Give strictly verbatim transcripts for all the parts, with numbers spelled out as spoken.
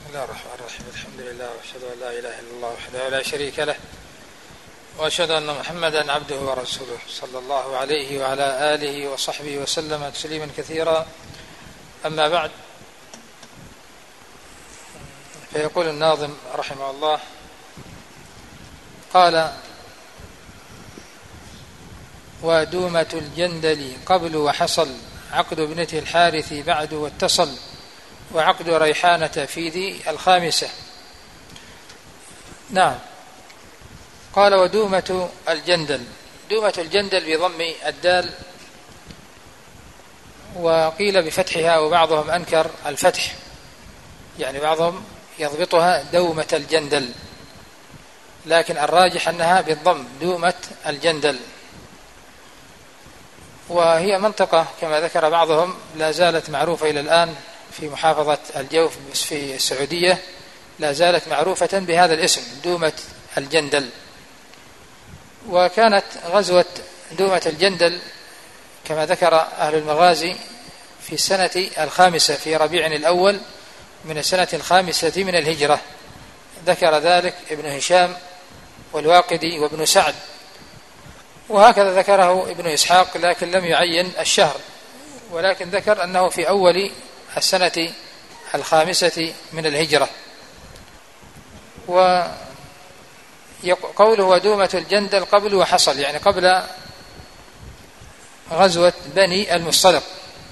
الله الرحمن الرحيم. الحمد لله وأشهد أن لا إله إلا الله وحده لا شريك له، وأشهد أن محمدا عبده ورسوله صلى الله عليه وعلى آله وصحبه وسلم تسليما كثيرا. أما بعد، فيقول الناظم رحمه الله: قال: ودومة الجندل قبل وحصل، عقد ابنته الحارث بعد واتصل، وعقد ريحانة في ذي الخامسة. نعم. قال: ودومة الجندل. دومة الجندل بضم الدال، وقيل بفتحها، وبعضهم أنكر الفتح، يعني بعضهم يضبطها دومة الجندل، لكن الراجح أنها بالضم، دومة الجندل. وهي منطقة كما ذكر بعضهم لا زالت معروفة إلى الآن في محافظة الجوف في السعودية، لا زالت معروفة بهذا الاسم، دومة الجندل. وكانت غزوة دومة الجندل كما ذكر أهل المغازي في السنة الخامسة في ربيع الأول من السنة الخامسة من الهجرة، ذكر ذلك ابن هشام والواقدي وابن سعد، وهكذا ذكره ابن إسحاق، لكن لم يعين الشهر، ولكن ذكر أنه في أول السنة الخامسة من الهجرة. وقوله ودومة الجندل قبل وحصل، يعني قبل غزوة بني المصطلق.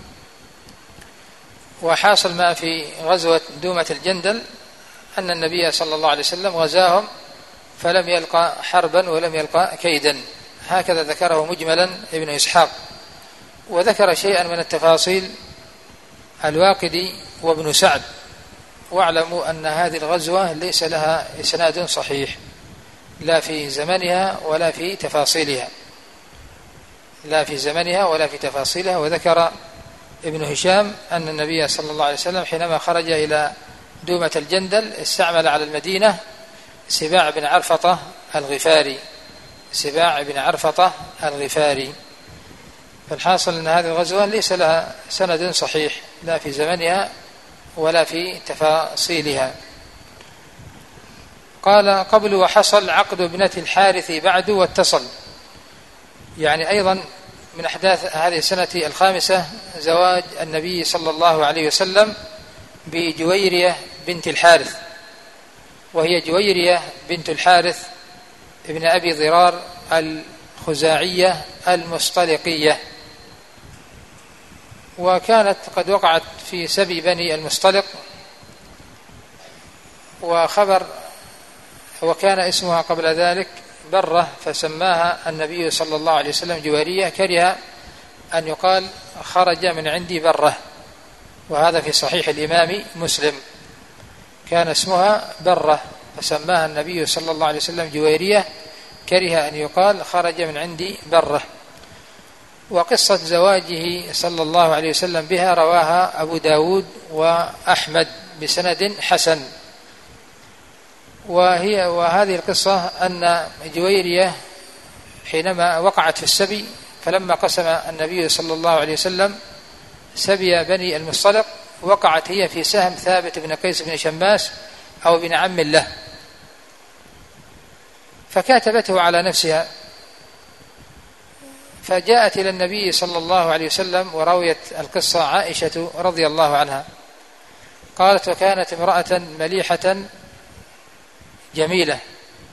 وحاصل ما في غزوة دومة الجندل أن النبي صلى الله عليه وسلم غزاهم فلم يلقى حربا ولم يلقى كيدا، هكذا ذكره مجملا ابن إسحاق. وذكر شيئا من التفاصيل الواقدي وابن سعد. واعلموا أن هذه الغزوة ليس لها إسناد صحيح، لا في زمنها ولا في تفاصيلها، لا في زمنها ولا في تفاصيلها. وذكر ابن هشام أن النبي صلى الله عليه وسلم حينما خرج إلى دومة الجندل استعمل على المدينة سباع بن عرفطة الغفاري، سباع بن عرفطة الغفاري. فالحاصل أن هذه الغزوة ليس لها سند صحيح، لا في زمنها ولا في تفاصيلها. قال: قبل وحصل، عقد ابنة الحارث بعد واتصل، يعني أيضا من أحداث هذه السنة الخامسة زواج النبي صلى الله عليه وسلم بجويرية بنت الحارث، وهي جويرية بنت الحارث ابن أبي ضرار الخزاعية المصطلقية، وكانت قد وقعت في سبي بني المصطلق. وخبر وكان اسمها قبل ذلك برة، فسماها النبي صلى الله عليه وسلم جويرية، كره أن يقال خرج من عندي برة، وهذا في صحيح الإمام مسلم. كان اسمها برة فسماها النبي صلى الله عليه وسلم جويرية، كره أن يقال خرج من عندي برة. وقصة زواجه صلى الله عليه وسلم بها رواها أبو داود وأحمد بسند حسن. وهي وهذه القصة أن جويرية حينما وقعت في السبي، فلما قسم النبي صلى الله عليه وسلم سبي بني المصطلق، وقعت هي في سهم ثابت بن قيس بن شماس أو ابن عم له، فكاتبته على نفسها، فجاءت إلى النبي صلى الله عليه وسلم ورويت القصة عائشة رضي الله عنها، قالت: وكانت امرأة مليحة جميلة،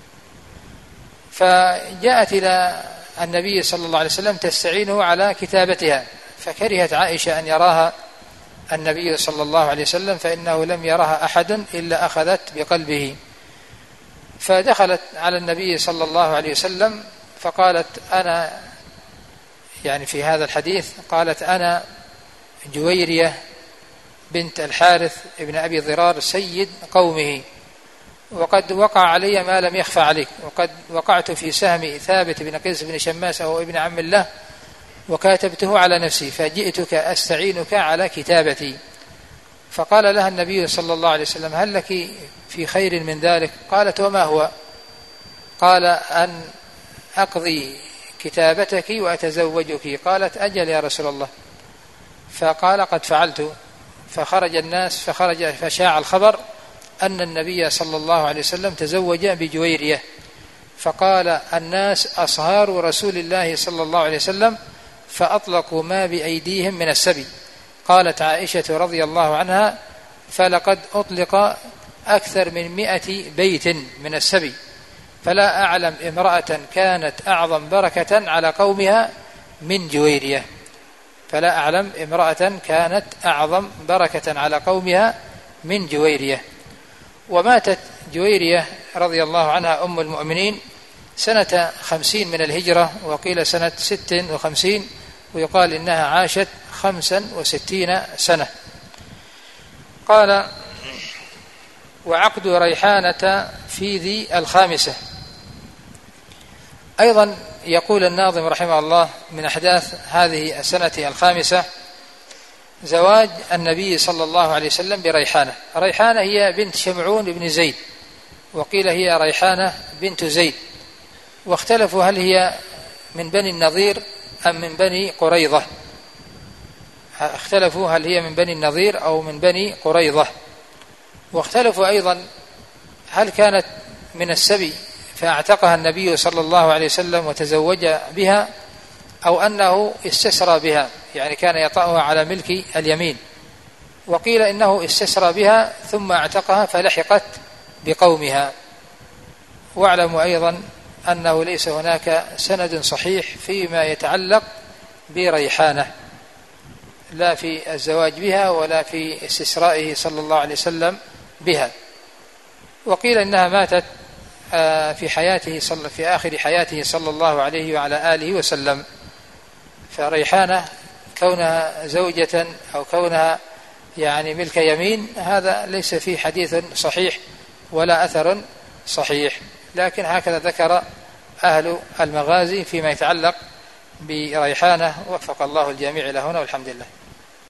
فجاءت إلى النبي صلى الله عليه وسلم تستعينه على كتابتها، فكرهت عائشة أن يراها النبي صلى الله عليه وسلم، فإنه لم يرها أحد إلا أخذت بقلبه. فدخلت على النبي صلى الله عليه وسلم فقالت: أنا، يعني في هذا الحديث قالت: أنا جويرية بنت الحارث ابن أبي ضرار سيد قومه، وقد وقع علي ما لم يخفى عليك، وقد وقعت في سهم ثابت بن قيس بن شماس أو ابن عم الله، وكاتبته على نفسي، فجئتك أستعينك على كتابتي. فقال لها النبي صلى الله عليه وسلم: هل لك في خير من ذلك؟ قالت: وما هو؟ قال: أن أقضي كتابتك وأتزوجك. قالت: أجل يا رسول الله. فقال: قد فعلت. فخرج الناس فخرج فشاع الخبر أن النبي صلى الله عليه وسلم تزوج بجويرية، فقال الناس أصهار رسول الله صلى الله عليه وسلم فأطلقوا ما بأيديهم من السبي. قالت عائشة رضي الله عنها: فلقد أطلق أكثر من مئة بيت من السبي، فلا أعلم امرأة كانت أعظم بركة على قومها من جويرية. فلا أعلم امرأة كانت أعظم بركة على قومها من جويرية. وماتت جويرية رضي الله عنها أم المؤمنين سنة خمسين من الهجرة، وقيل سنة ست وخمسين، ويقال إنها عاشت خمسا وستين سنة. قال: وعقد ريحانة في ذي الخامسة. أيضا يقول الناظم رحمه الله من أحداث هذه السنة الخامسة زواج النبي صلى الله عليه وسلم بريحانة. ريحانة هي بنت شمعون بن زيد، وقيل هي ريحانة بنت زيد، واختلفوا هل هي من بني النضير أم من بني قريظة. اختلفوا هل هي من بني النضير أو من بني قريظة. واختلفوا أيضا هل كانت من السبي فاعتقها النبي صلى الله عليه وسلم وتزوج بها، أو أنه استسرى بها، يعني كان يطأها على ملك اليمين. وقيل إنه استسرى بها ثم اعتقها فلحقت بقومها. واعلموا أيضا أنه ليس هناك سند صحيح فيما يتعلق بريحانة، لا في الزواج بها ولا في استسرائه صلى الله عليه وسلم بها. وقيل إنها ماتت في حياته صلى في آخر حياته صلى الله عليه وعلى آله وسلم. فريحانة كونها زوجة أو كونها يعني ملك يمين هذا ليس فيه حديث صحيح ولا أثر صحيح، لكن هكذا ذكر أهل المغازي فيما يتعلق بريحانة. وفق الله الجميع إلى هنا والحمد لله.